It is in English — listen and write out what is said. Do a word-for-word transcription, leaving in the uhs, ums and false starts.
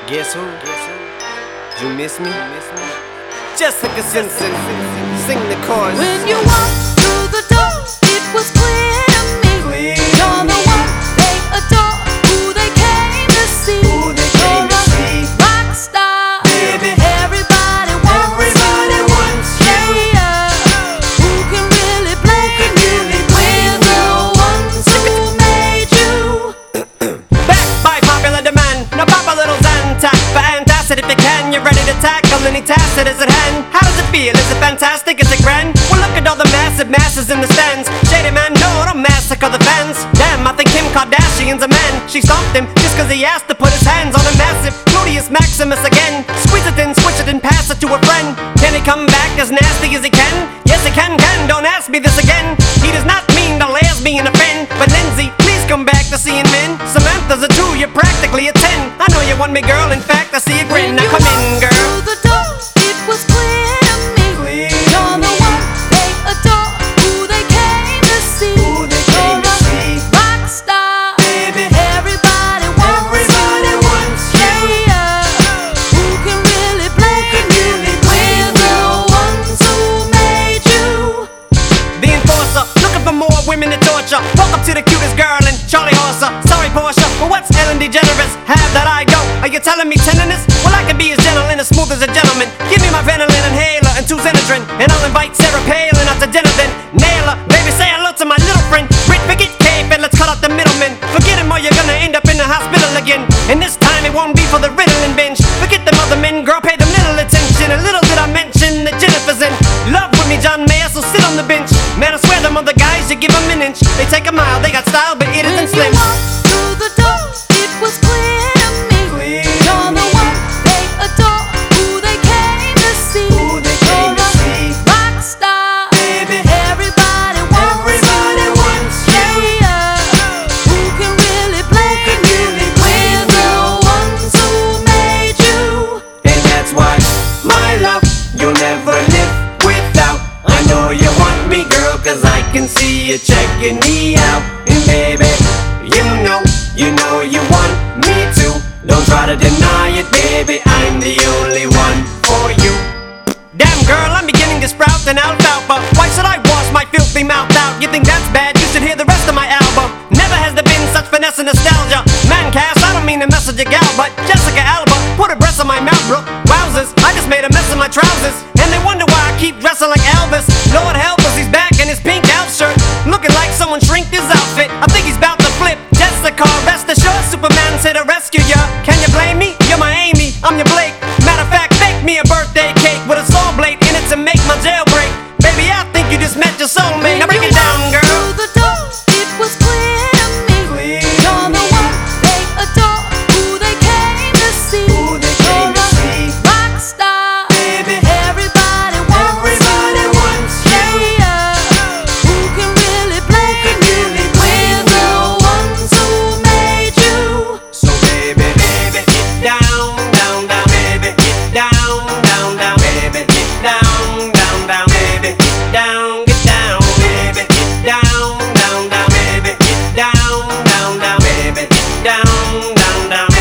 Guess who? Guess who? You miss me? miss me? Jessica Simpson, sing the chorus. When you walked through the door, it was clear to me. Clear You're the one they adore, who they came to see. Who they came to see. You're a rock star, Baby. Everybody wants Everybody you. wants you. Yeah, who can really blame you? We're the ones who made you. Back by popular demand. Now pop a little Zantac for antacid if you can. You're ready to tackle any task that is at hand. How does it feel? Is it fantastic? Is it grand? Well, look at all the massive masses in the stands. Shady man, no, don't massacre the fans. Damn, I think Kim Kardashian's a man. She stopped him just cause he asked to put his hands on a massive Gluteus Maximus again. Squeeze it in, squish it and pass it to a friend. Can he come back as nasty as he can? Yes, he can, can, don't ask me this again. He does not mean the lesbian offend. But Lindsay, please come back to seeing men. Samantha's a two, you're practically a ten. I know you want me, girl, in fact, I see a grin. Now come in, girl. Through the door, it was clear to me. Clear You're the one they adore, who they came to see. Who they came to You're see. a rock star, Baby. Everybody wants Everybody you. wants you. Yeah, who can really blame you? We're the ones who made you. The enforcer, looking for more women to torture. Welcome to the cutest girl in Charlie Horser. Sorry, Portia, but what's Ellen DeGeneres? Have that I go. Are you telling me tenderness? Well, I can be as gentle and as smooth as a gentleman. Give me my Ventolin inhaler and two Xenadrin, and I'll invite Sarah Palin out to dinner then. Nail her, baby, say hello to my little friend. Rick, forget Cape and let's cut out the middleman. Forget him or you're gonna end up in the hospital again. And this time it won't be for the Ritalin binge. Forget them other men, girl, pay them little attention. And little did I mention that Jennifer's in love with me, John Mayer, so sit on the bench. Man, I swear them other guys, you give them an inch. They take a mile, they got style, but it When isn't you slim. walked through the door, it was clear to me. Clear You're the one they adore, who they came to see. Who they came to You're see. a rock star, Baby. Everybody wants Everybody you. wants you. Yeah, who can really blame you? We're the ones who made you. And that's why, my love, you'll never live without. I know you want me, girl, cause I can see you checking me out. And baby, you know, you know you want me too. Don't try to deny it, baby, I'm the only one for you. Damn girl, I'm beginning to sprout an alfalfa. Why should I wash my filthy mouth out? You think that's bad? You should hear the rest of my album. Never has there been such finesse and nostalgia. Man, Cass, I don't mean to message a gal, but Jessica Alba put a breast on my mouth, bro. Wowzers, I just made a mess of my trousers. And they wonder why I keep dressing like Elvis. Lord help us, he's back in his pink elf shirt, looking like someone shrinked his outfit. I think he's about to flip. Jessica, rest assured, Superman's here to rescue ya. Can you blame me? You're my Amy, I'm your Blake. Matter of fact, bake me a birthday cake with a saw blade in it to make my jailbreak. Baby, I think you just met your soulmate. Now break it down, girl. Through the door, it was clear to me. Clear You're the one they adore, who they came to see. Who they came to You're see. a rock star, Baby. Everybody wants Everybody you. wants you. Yeah, who can really blame you? We're the ones who made you. So baby, baby, get down, down, down, baby, get down, down, down, baby, get down, down, down, baby, get down, get down, baby, get down, down, down, baby, get down, down, down, baby, get down, down, down.